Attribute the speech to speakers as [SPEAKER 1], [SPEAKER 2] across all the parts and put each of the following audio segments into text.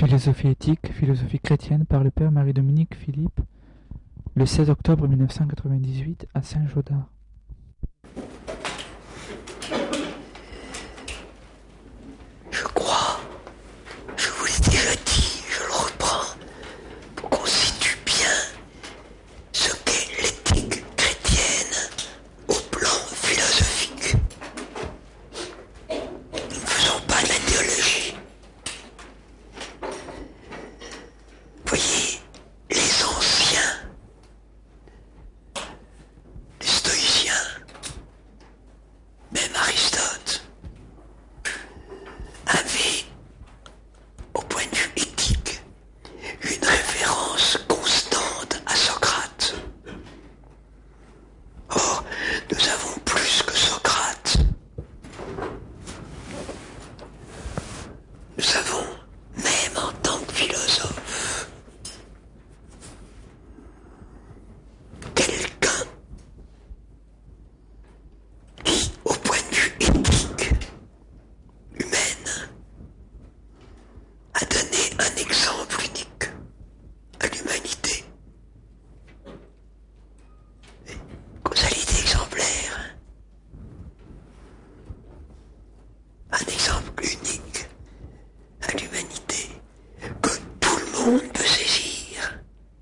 [SPEAKER 1] Philosophie éthique, philosophie chrétienne par le père Marie-Dominique Philippe, le 16 octobre 1998 à Saint-Gaudens.
[SPEAKER 2] Je crois, je vous l'ai déjà dit, je le reprends, pour qu'on situe bien ce qu'est l'éthique chrétienne au plan philosophique. Nous ne faisons pas de la théologie. Voyez, les anciens, les stoïciens, même Aristote, avaient, au point de vue éthique, une référence constante à Socrate. Or, nous avons plus que Socrate. Nous avons, même en tant que philosophe, quelqu'un qui, au point de vue éthique, humaine, a donné un exemple unique à l'humanité. Causalité exemplaire. Un exemple unique à l'humanité que tout le monde peut saisir.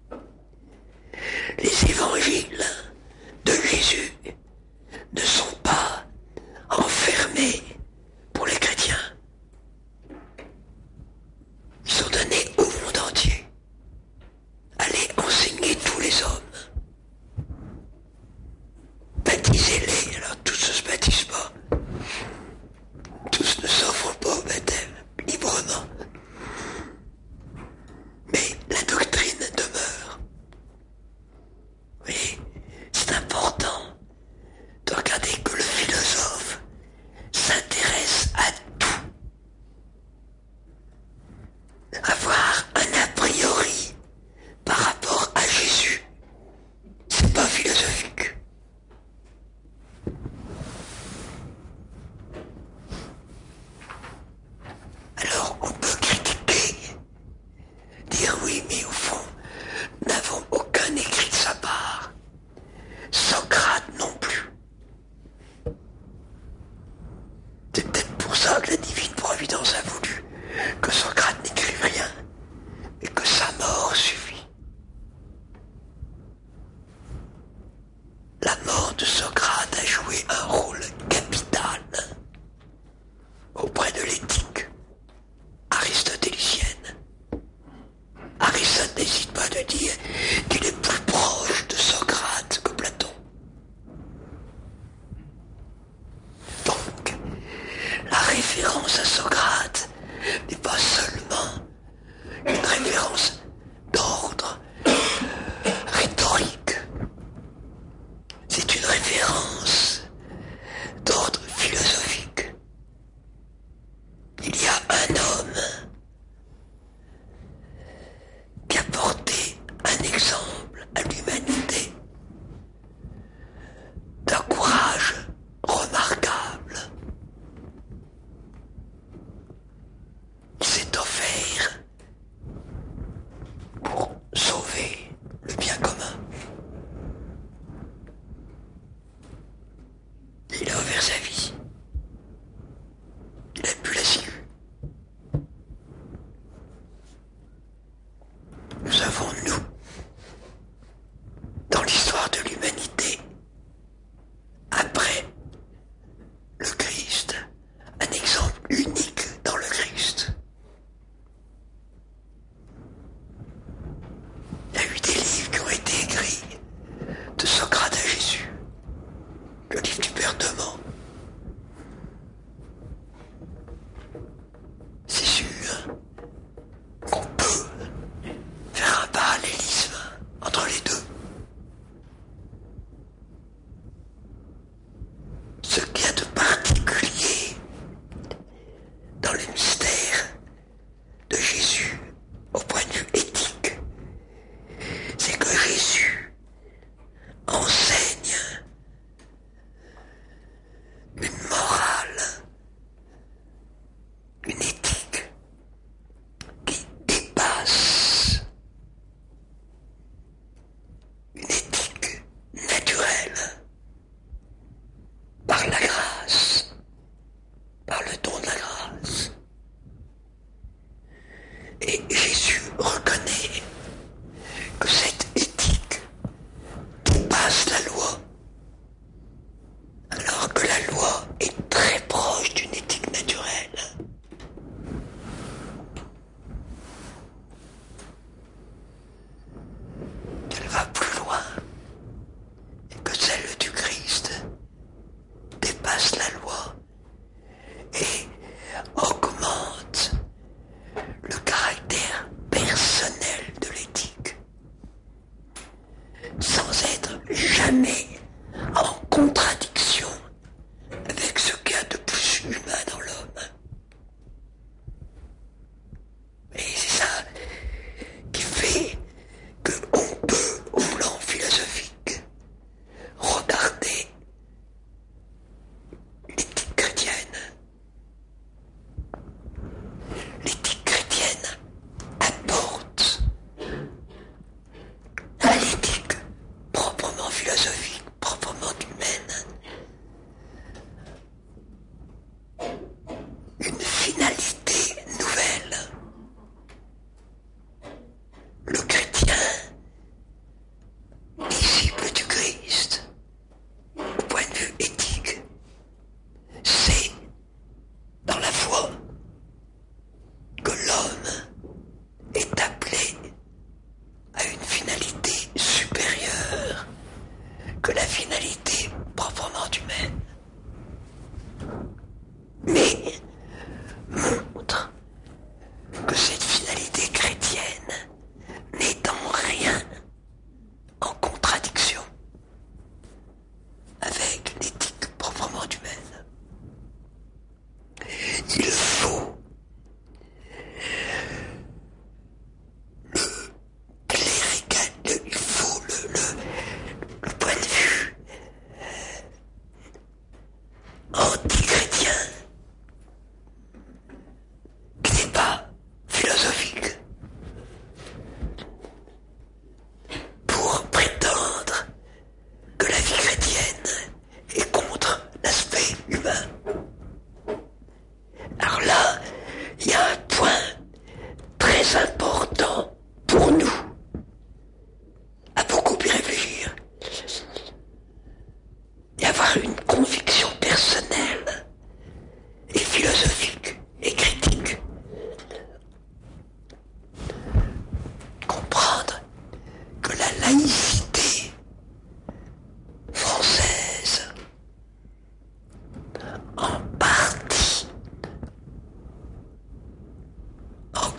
[SPEAKER 2] Les évangiles de Jésus ne sont pas enfermés pour les chrétiens. Ils sont donnés au monde entier. Allez enseigner tous les hommes. Baptisez-les. Alors tous ne se baptisent pas. Tous ne s'offrent pas au baptême librement. Mais la doctrine demeure. Vous voyez, c'est important de regarder que le philosophe s'intéresse à tout. Avoir un a priori par rapport à Jésus, c'est pas philosophique. Alors on peut critiquer, dire oui, mais au fond, nous n'avons aucun écrit de sa part. Socrate non plus. C'est peut-être pour ça que la divine providence a voulu que Socrate n'écrive rien et que sa mort suffit. La mort de Socrate a joué un rôle capital auprès de l'éthique aristotélicienne. Aristote n'hésite pas de dire qu'il est plus proche de Socrate que Platon. Donc, la référence à Socrate n'est pas seulement une référence d'ordre rhétorique. C'est une référence d'ordre philosophique. Il y a un homme qui a porté un exemple à l'humanité d'un courage remarquable. Il s'est offert pour sauver le bien commun. Il a offert sa vie. Il a pu la sécu.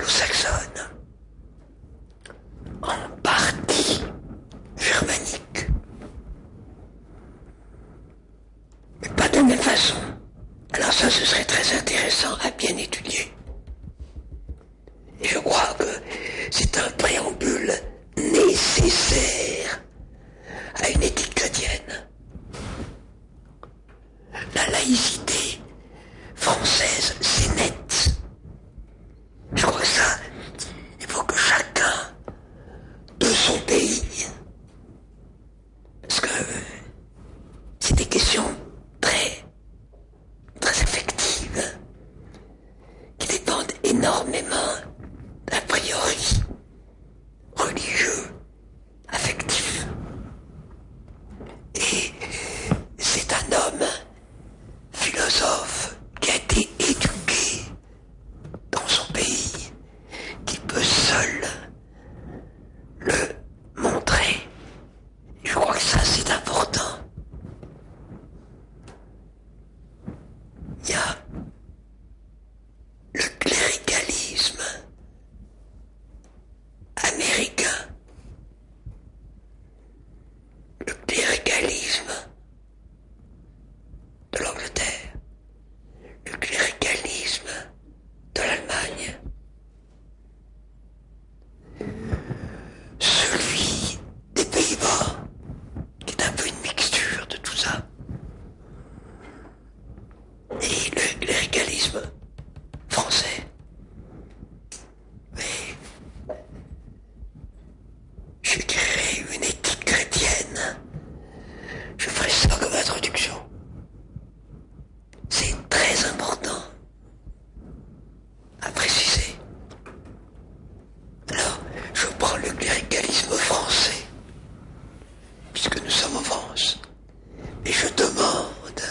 [SPEAKER 2] anglo-saxonne, en partie germanique, mais pas de la même façon. Alors ça, ce serait très intéressant à bien étudier. Et je crois que c'est un préambule nécessaire à une éthique chrétienne. La laïcité française, c'est net. Je crois que ça, il faut que chacun de son pays, parce que c'est des questions très, très affectives, qui dépendent énormément d'a priori religieux, affectif. Et c'est un homme philosophe qui a été éduqué dans son pays, qui peut seul le montrer. Je crois que ça, c'est important. Il y a le cléricalisme américain, le cléricalisme de l'Angleterre, le cléricalisme de l'Allemagne, celui des Pays-Bas, qui est un peu une mixture de tout ça, et le cléricalisme français. Mais je dirais une éthique chrétienne. Je ferai ça comme introduction. C'est très important à préciser. Alors, je prends le cléricalisme français, puisque nous sommes en France, et je demande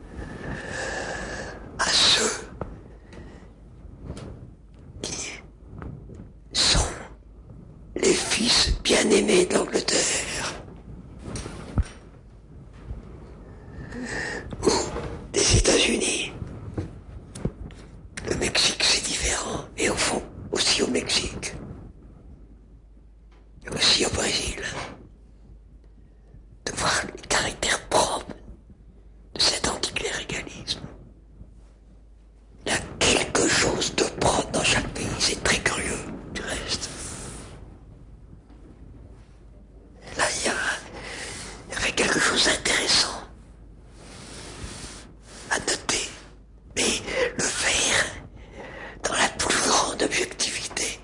[SPEAKER 2] à ceux qui sont les fils bien-aimés d'Angleterre ou des États-Unis. Le Mexique, c'est différent, et au fond, aussi au Mexique, et aussi au Brésil, de voir les caractères propres de cet anticléricalisme. Il y a quelque chose de propre dans chaque pays, c'est très curieux, du reste. Là, il y avait quelque chose d'intéressant à noter, mais le faire dans la plus grande objectivité.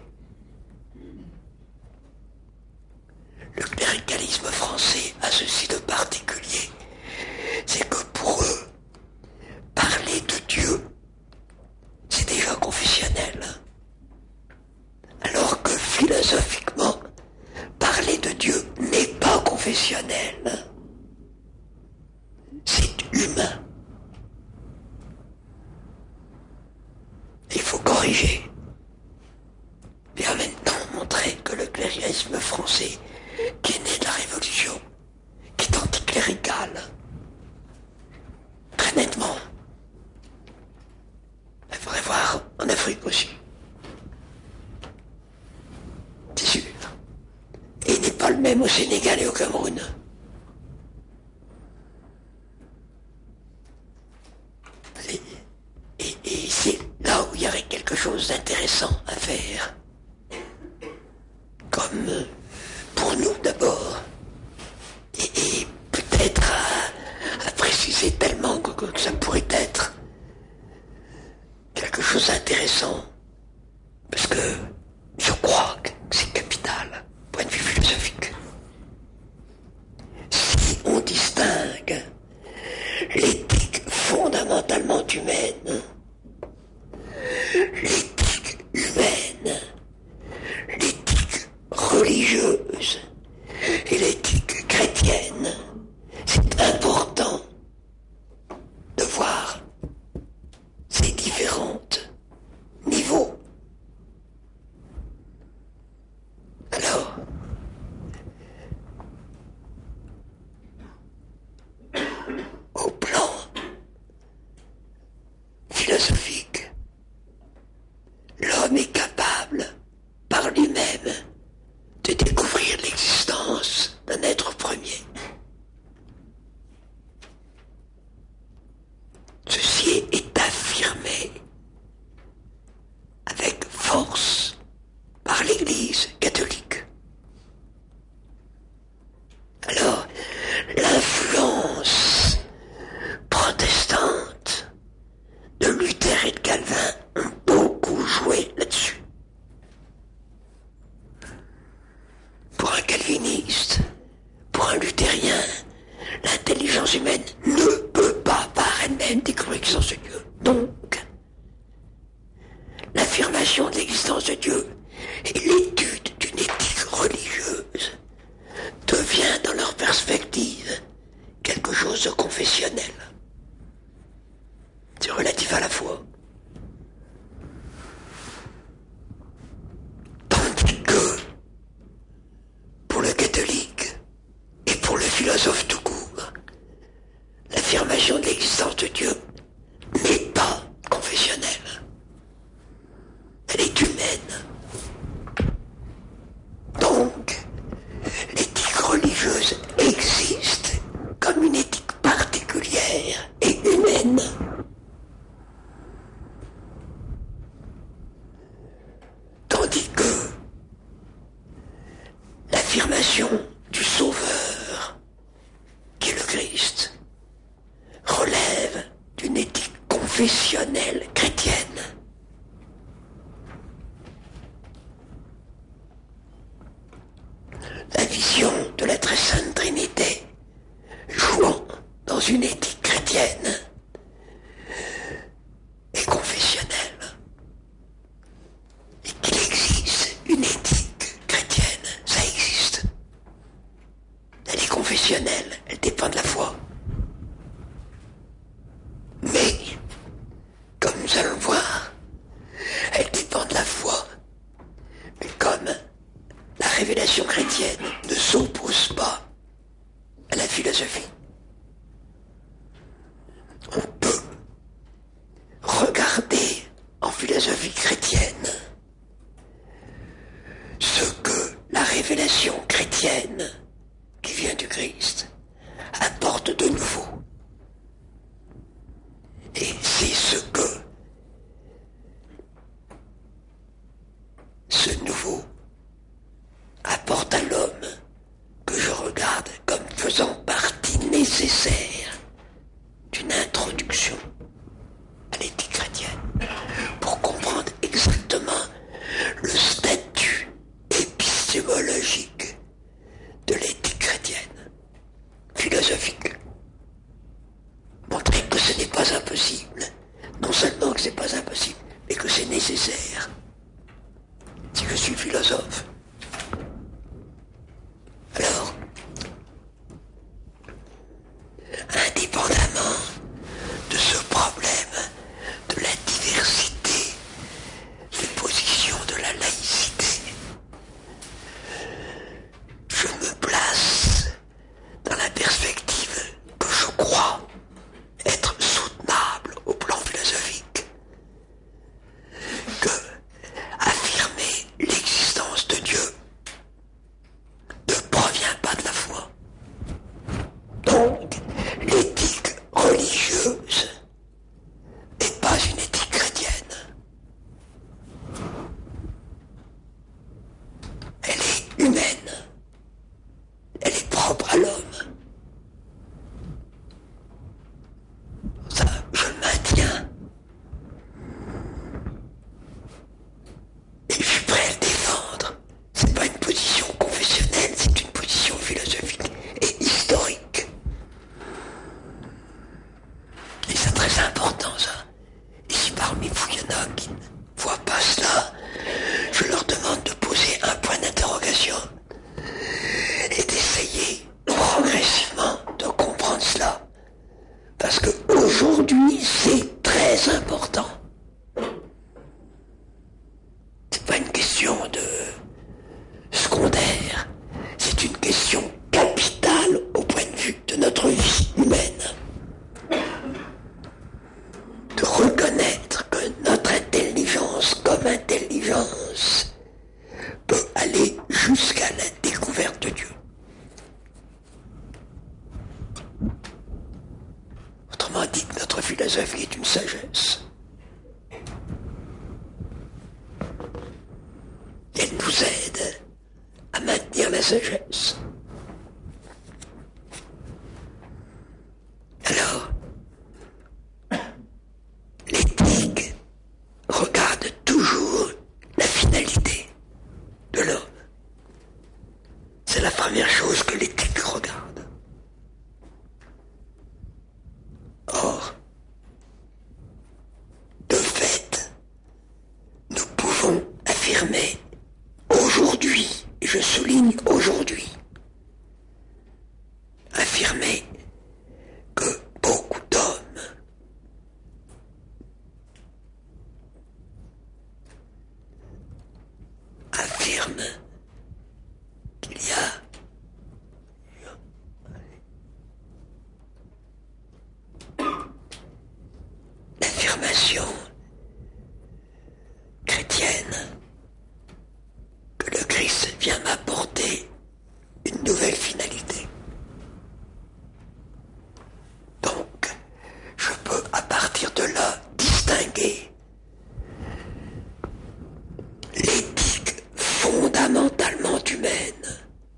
[SPEAKER 2] Le cléricalisme français a ceci de particulier, c'est que pour eux, parler de Dieu, c'est déjà confessionnel. Alors que philosophiquement, parler de Dieu n'est pas confessionnel. C'est humain. Il faut corriger. Et en même temps montrer que le cléricalisme français, qui est né de la Révolution, qui est anticlérical, très nettement. Il faudrait voir en Afrique aussi. C'est sûr. Et il n'est pas le même au Sénégal et au Cameroun. Et c'est là où il y aurait quelque chose d'intéressant à faire. Comme pour nous d'abord. Et peut-être à préciser tellement que ça pourrait être quelque chose d'intéressant. Parce que je crois que c'est capital, point de vue philosophique. Si on distingue l'éthique fondamentalement humaine, l'éthique humaine, l'éthique religieuse et l'éthique chrétienne, c'est important de voir ces différents niveaux. Alors, au plan philosophique, l'homme est capable force par l'Église catholique. Alors, l'influence protestante de Luther et de Calvin ont beaucoup joué là-dessus. Pour un calviniste, pour un luthérien, l'intelligence humaine ne peut pas par elle-même découvrir l'existence de Dieu. Donc, l'affirmation de l'existence de Dieu et l'étude d'une éthique religieuse devient dans leur perspective quelque chose de confessionnel. C'est relatif à la foi. Tandis que, pour le catholique et pour le philosophe tout court, l'affirmation de l'existence de Dieu n'est pas confessionnelle. Elle est humaine. Donc, l'éthique religieuse existe comme une éthique particulière et humaine. Tandis que l'affirmation du Sauveur, qui est le Christ, relève d'une éthique confessionnelle chrétienne. La vision de la très sainte Trinité, jouant dans une éthique chrétienne, est confessionnelle. Et qu'il existe une éthique chrétienne, ça existe. Elle est confessionnelle, elle dépend de la foi. Mais, comme nous allons le voir, elle dépend de la foi. Mais comme la révélation chrétienne ne s'oppose pas à la philosophie, on peut regarder en philosophie chrétienne ce que la révélation chrétienne qui vient du Christ apporte de nouveau. Et c'est ce que ce nouveau apporte à l'homme que je regarde comme faisant partie nécessaire d'une introduction à l'éthique chrétienne pour comprendre exactement le statut épistémologique de l'éthique chrétienne, philosophique. Montrer que ce n'est pas impossible, non seulement que ce n'est pas impossible, mais que c'est nécessaire. Si je suis philosophe, alors, indépendamment de ce problème de la diversité des positions de la laïcité, je me place dans la perspective que je crois être soutenable au plan philosophique, que affirmer l'existence de Dieu ne provient pas de la foi. Donc, l'éthique religieuse n'est pas une éthique chrétienne. Elle est humaine. Elle est propre à l'homme. Ça, je le maintiens. Et je suis prêt à le défendre. C'est pas une position confessionnelle, c'est une position philosophique et historique. Et c'est très important ça. Et si parmi vous il y en a qui ne voient pas cela, je leur demande de poser un point d'interrogation et d'essayer progressivement de comprendre cela. Parce que aujourd'hui c'est très important. C'est pas une question de secondaire, c'est une question capitale au point de vue de notre vie humaine. De reconnaître que notre intelligence comme intelligence peut aller jusqu'à la découverte de Dieu. Autrement dit, notre philosophie est une sagesse. nous aide à maintenir la sagesse. Alors, l'éthique regarde toujours la finalité de l'homme. C'est la première chose que l'éthique regarde. Or, de fait, nous pouvons affirmer aujourd'hui, et je souligne aujourd'hui, affirmer que beaucoup d'hommes affirment qu'il y a l'affirmation chrétienne que le Christ vient m'apporter une nouvelle finalité. Donc, je peux à partir de là distinguer l'éthique fondamentalement humaine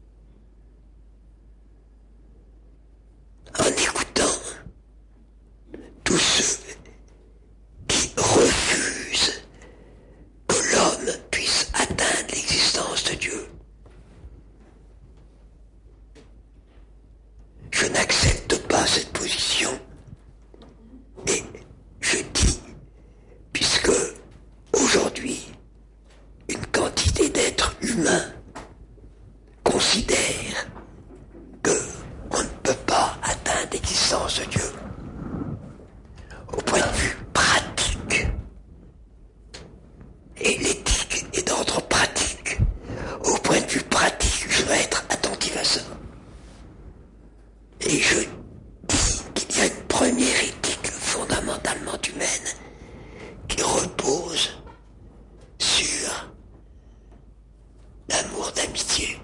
[SPEAKER 2] en écoutant tous ceux qui refusent que l'homme puisse atteindre l'existence de Dieu. Je n'accepte pas cette position et je dis, puisque aujourd'hui une quantité d'êtres humains considère qu'on ne peut pas atteindre l'existence de Dieu au point de vue pratique, et l'éthique est d'ordre pratique. Au point de vue pratique, je dois être attentif à ça. Et je dis qu'il y a une première éthique fondamentalement humaine qui repose sur l'amour d'amitié.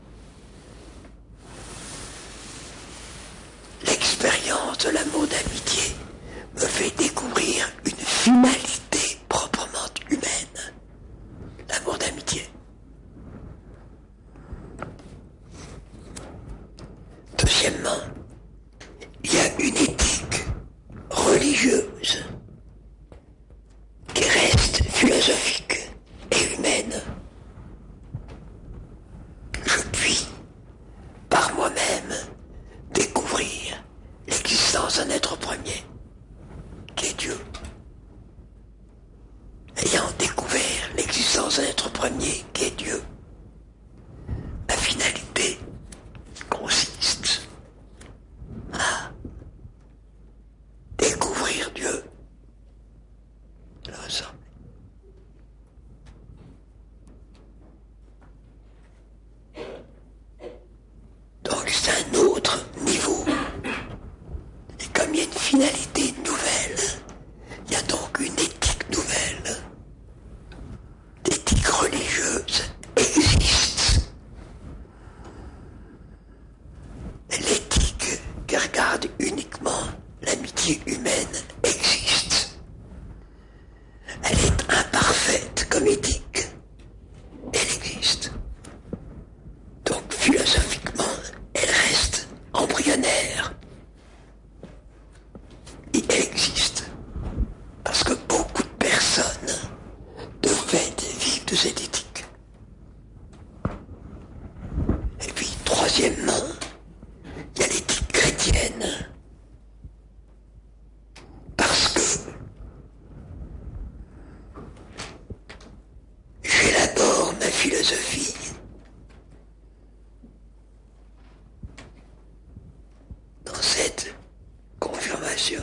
[SPEAKER 2] L'expérience de l'amour d'amitié me fait découvrir une finalité proprement humaine. L'amour d'amitié. Deuxièmement, il y a une éthique religieuse qui reste philosophique et humaine. Je puis, par moi-même, découvrir l'existence d'un être premier, qui est Dieu. Ayant découvert l'existence d'un être premier, qui est Dieu, la finalité consiste à découvrir Dieu. Donc c'est un autre niveau. Et comme il y a une finalité nouvelle, il y a donc une éthique nouvelle. L'éthique religieuse existe. L'éthique qui regarde uniquement l'amitié humaine existe. Elle est imparfaite comme éthique. Elle existe. Donc philosophiquement, elle reste embryonnaire. Et elle existe. Parce que beaucoup de personnes de fait vivent de cette éthique. Et puis troisièmement, il y a l'éthique chrétienne. Parce que j'élabore ma philosophie dans cette confirmation.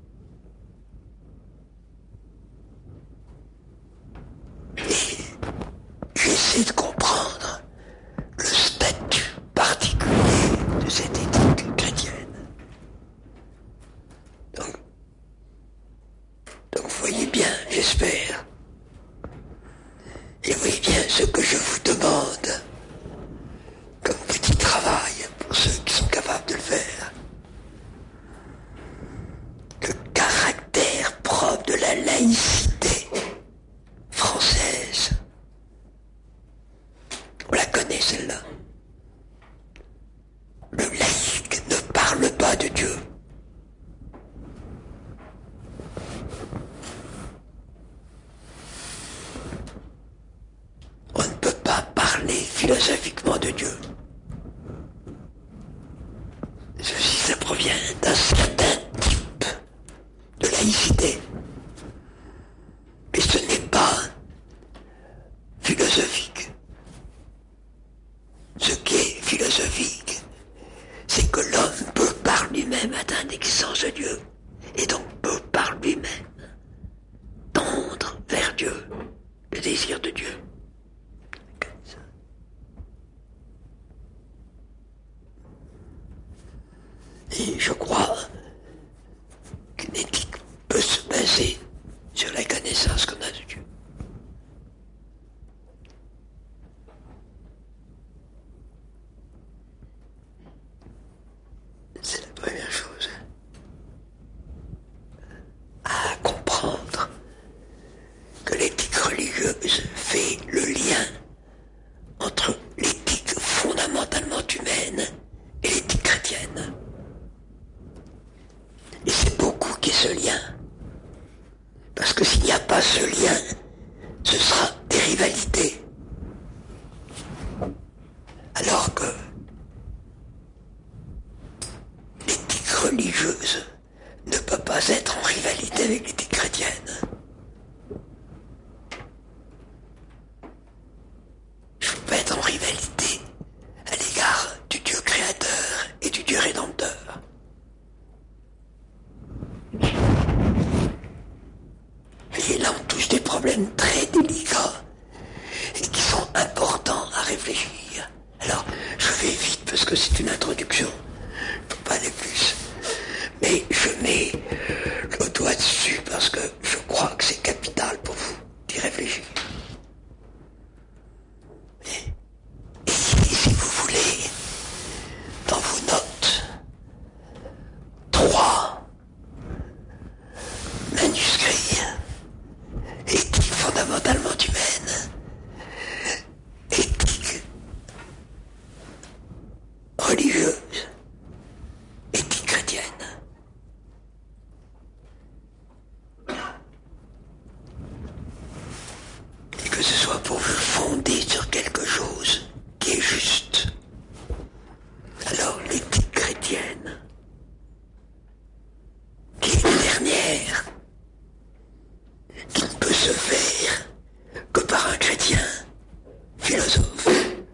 [SPEAKER 2] Et j'essaie de comprendre le statut particulier de cette éthique chrétienne. Donc vous voyez bien, j'espère. Et voyez bien ce que je vous demande comme petit travail pour ceux qui sont capables de le faire. Le caractère propre de la laïcité française celle-là. Le laïc ne parle pas de Dieu. On ne peut pas parler philosophiquement de Dieu. Ceci, ça provient d'un certain type de laïcité. Mais ce n'est pas philosophique. Ce qui est philosophique, c'est que l'homme peut par lui-même atteindre l'existence de Dieu, et donc peut par lui-même tendre vers Dieu, le désir de Dieu. Et je crois qu'une éthique peut se baser sur la connaissance qu'on a de Dieu. C'est la première chose à comprendre, que l'éthique religieuse fait le lien entre l'éthique fondamentalement humaine et l'éthique chrétienne. Et c'est beaucoup qui est ce lien. Parce que s'il n'y a pas ce lien, ce sera des rivalités. Alors que l'éthique religieuse ne peut pas être en rivalité avec l'éthique chrétienne. Je ne peux pas être en rivalité à l'égard du Dieu créateur et du Dieu rédempteur. Et là, on touche des problèmes très délicats et qui sont importants à réfléchir. Alors, je vais vite parce que c'est une introduction. Je ne peux pas aller plus. Mais je mets le doigt dessus parce que je crois que c'est capital pour vous d'y réfléchir. Et si vous voulez, dans vos notes, 3 manuscrits. Éthique fondamentalement humaine, éthique religieuse, éthique chrétienne. Et que ce soit pour vous fonder sur quelque chose qui est juste. Alors l'éthique chrétienne, qui est la dernière, qui ne peut se faire que par un chrétien philosophe,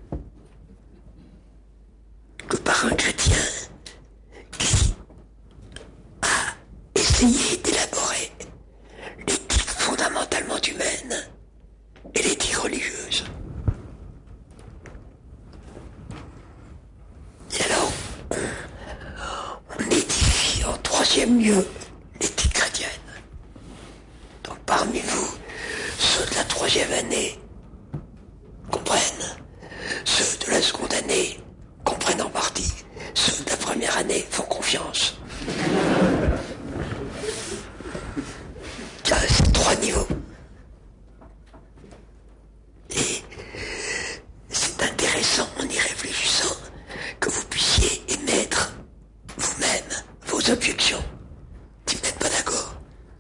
[SPEAKER 2] que par un chrétien qui a essayé d'élaborer l'éthique fondamentalement humaine et l'éthique religieuse. Et alors, on édifie en troisième lieu l'éthique chrétienne. Donc parmi vous, ceux de la troisième année comprennent, ceux de la seconde année comprennent en partie, ceux de la première année font confiance. Il y a ces 3 niveaux. Et c'est intéressant en y réfléchissant que vous puissiez émettre vous-même vos objections si vous n'êtes pas d'accord.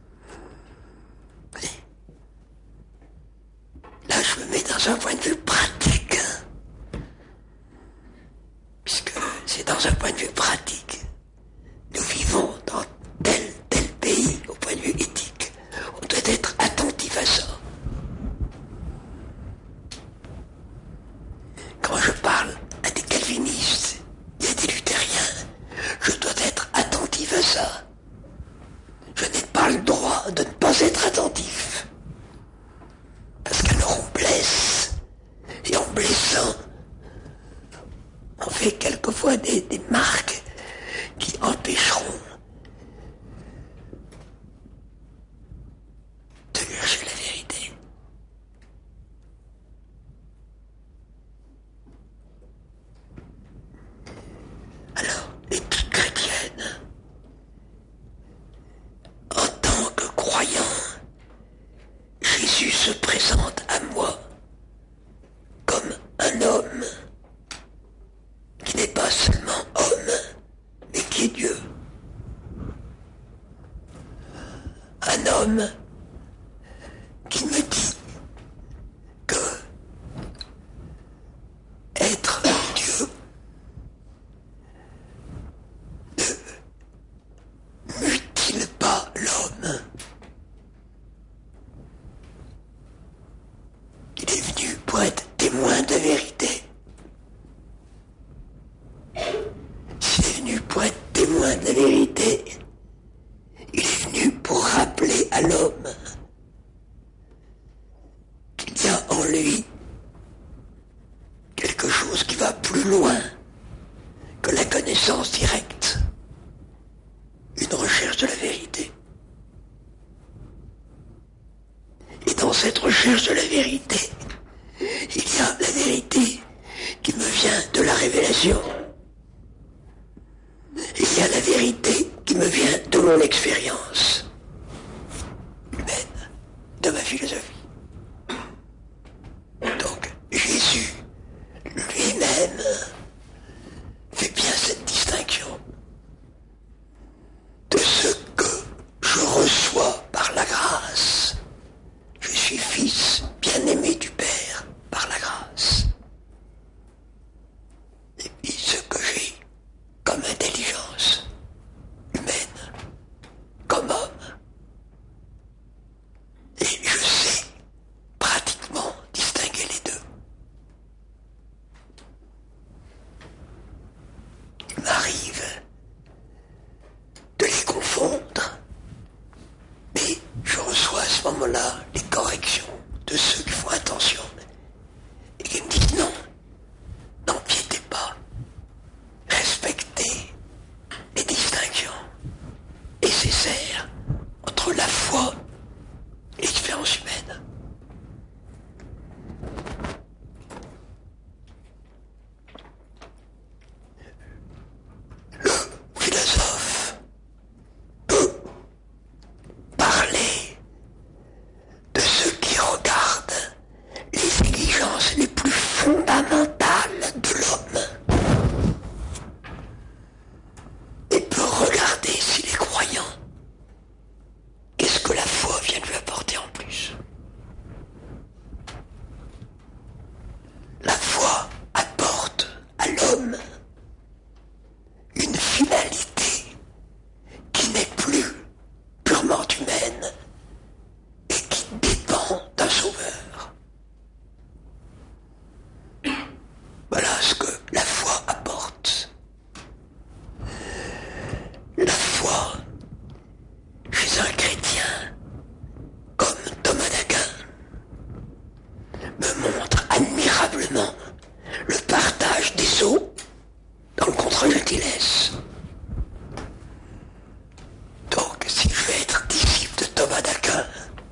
[SPEAKER 2] Là, je me mets dans un point de vue pratique, puisque c'est dans un point de vue pratique. Nous vivons dans tel pays, au point de vue éthique. On doit être attentif à ça. Quand je parle à des calvinistes et à des luthériens, je dois être attentif à ça. Je n'ai pas le droit de ne pas être attentif. Parce qu'alors on blesse, et en blessant, on fait quelquefois des marques qui empêcheront de chercher la vérité. Alors, l'éthique chrétienne, en tant que croyant, Jésus se présente à moi comme un homme témoin de la vérité. S'il est venu pour être témoin de la vérité, il est venu pour rappeler à l'homme qu'il y a en lui quelque chose qui va plus loin que la connaissance directe, une recherche de la vérité. Et dans cette recherche de la vérité, il y a la vérité qui me vient de la révélation. Il y a la vérité qui me vient de mon expérience humaine, de ma philosophie. Donc Jésus lui-même fait bien cette distinction de ce que je reçois par la grâce. Je suis fils bien-aimé du Père par la grâce. Et puis ce que j'ai comme intelligence humaine, comme homme. Et je sais pratiquement distinguer les deux. Il m'arrive de les confondre, mais je reçois à ce moment-là les corrections de ceux qui font attention et qui me disent non, n'empiétez pas, respectez les distinctions nécessaires entre la foi et l'expérience humaine. Le philosophe peut parler de ce qui regarde les exigences les plus fondamentales de l'homme et peut regarder s'il est croyant. Qu'est-ce que la foi vient de lui apporter en plus? La foi apporte à l'homme une finalité qui n'est plus purement humaine et qui dépend d'un sauveur. Voilà ce que la foi apporte. La foi, chez un chrétien comme Thomas d'Aquin, me montre admirablement le partage des eaux dans le contrat gentilesse. Donc, si je veux être disciple de Thomas d'Aquin,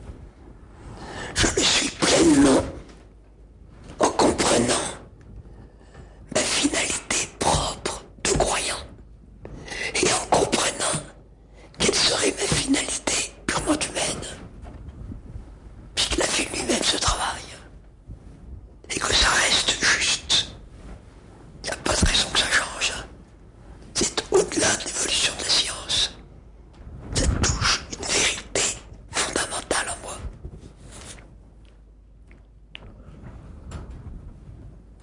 [SPEAKER 2] je le suis pleinement en comprenant ma finalité propre de croyant et en comprenant quelle serait ma finalité purement humaine, puisqu'il a fait lui-même ce travail et que ça reste juste. Il n'y a pas de raison que ça change. C'est au-delà de l'évolution de la science. Ça touche une vérité fondamentale en moi.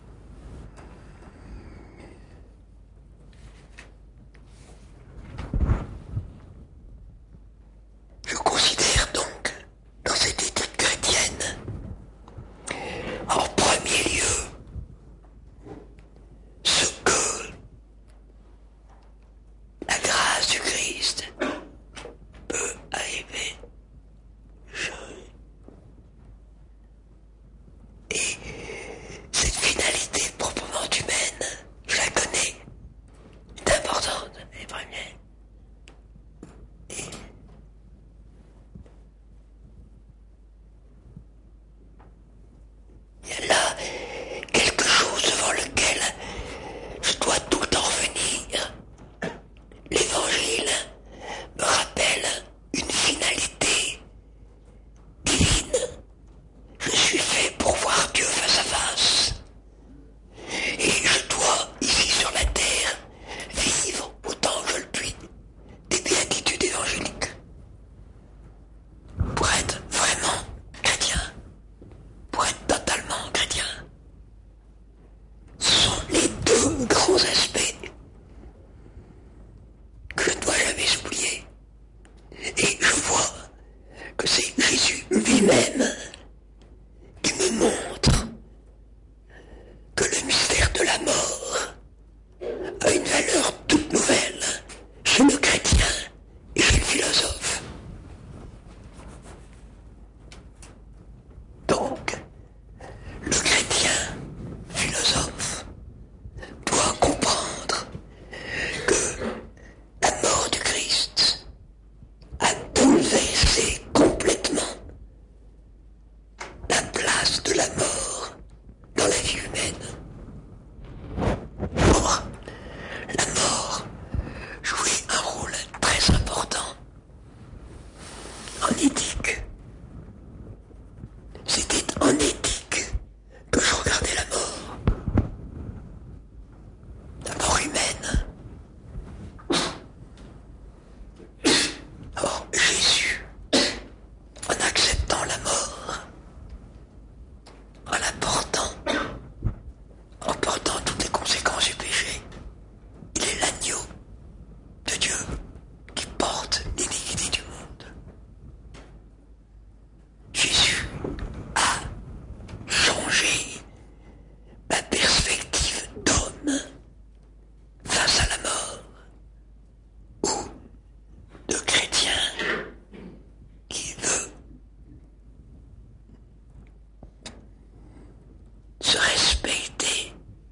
[SPEAKER 2] se respecter.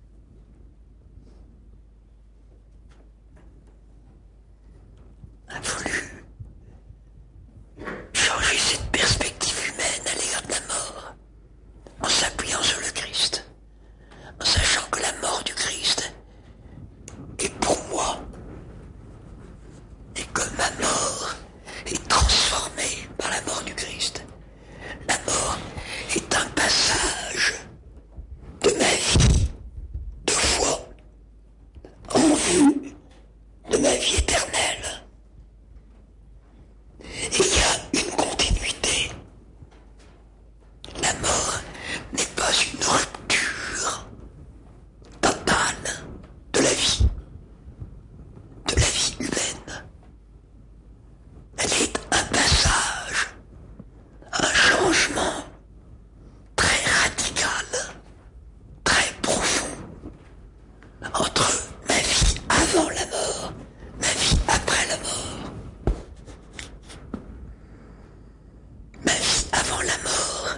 [SPEAKER 2] A voulu changer cette perspective humaine à l'égard de la mort en s'appuyant sur le Christ, en sachant que la mort du Christ est pour moi et que ma mort est transformée par la mort du Christ. La mort est un passage de ma vie de foi en vue de ma vie éternelle. Et il y a une continuité. La mort n'est pas une rupture totale de la vie humaine. Elle est un passage, un changement très radical, très profond entre ma vie avant la mort, ma vie après la mort. Ma vie avant la mort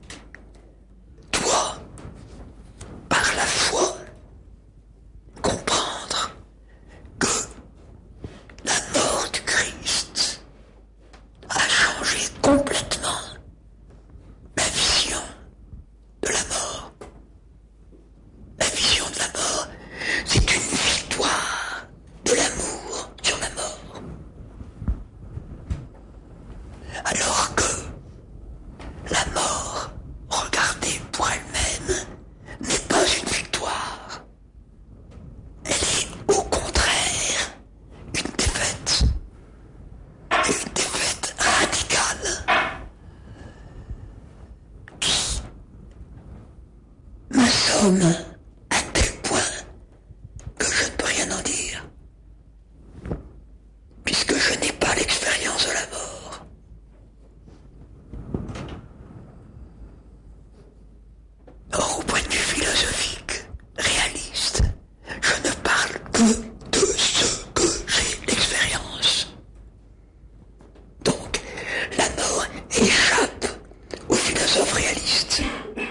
[SPEAKER 2] doit, par la foi, comprendre que la mort du Christ a changé complètement ma vision de la mort. La vision de la mort, c'est une victoire de l'amour sur la mort. Alors que la mort, regardée pour elle-même, n'est pas une victoire. Elle est au contraire une défaite. Et une défaite radicale qui m'assomme à tel point que je ne peux rien en dire, puisque je n'ai pas l'expérience de la mort. Or, au point de vue philosophique, réaliste, je ne parle que de ce que j'ai l'expérience. Donc, la mort échappe aux philosophes réalistes.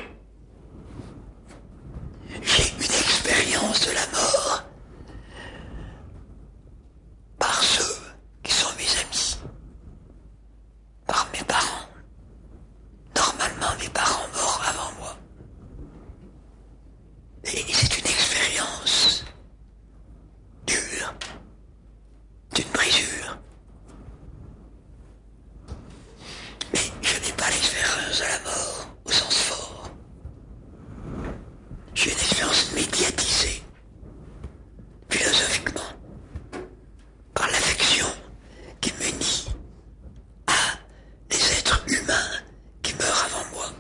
[SPEAKER 2] J'ai une expérience de la mort par ceux qui sont mes amis, par mes parents. Normalement, mes parents morts avant moi. Et c'est une expérience dure, d'une brisure. Mais je n'ai pas l'expérience de la mort au sens fort. J'ai une expérience médiatisée, philosophiquement, par l'affection qui m'unit à des êtres humains qui meurent avant moi.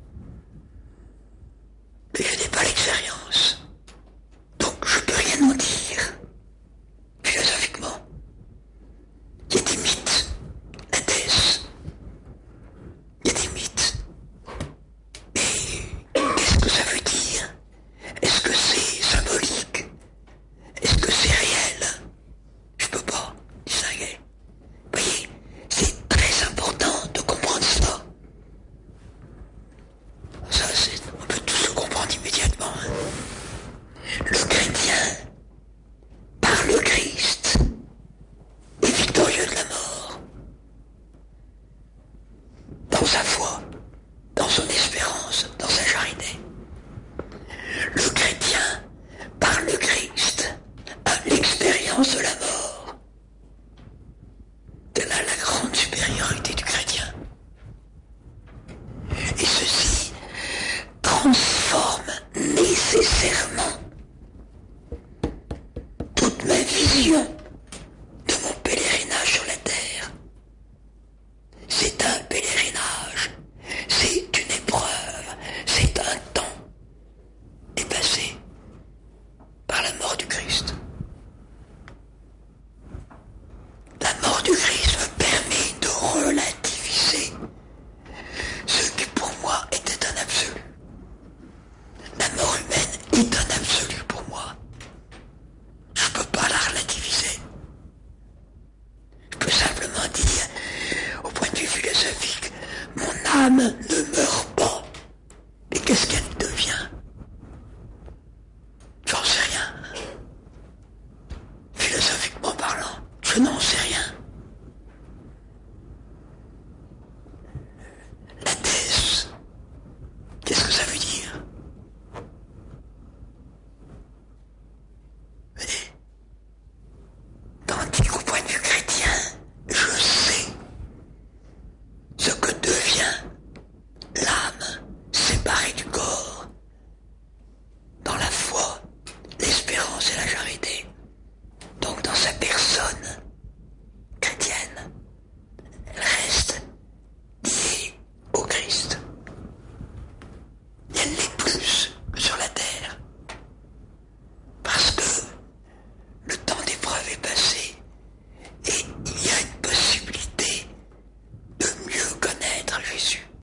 [SPEAKER 2] Mais je n'ai pas l'expérience. Donc je peux rien en dire. Philosophiquement. Il y a des mythes. La thèse. Il y a des mythes. Et qu'est-ce que ça veut dire? Est-ce que c'est symbolique? Est-ce que c'est réel? Je peux pas distinguer. Vous voyez, c'est très important de comprendre cela. Ça, on peut tous le comprendre immédiatement. Le chrétien, par le Christ, est victorieux de la mort. Dans sa foi, dans son espérance, dans sa charité. Le chrétien, par le Christ, a l'expérience de la mort. C'est là la grande supériorité du chrétien. Et ceci transforme nécessairement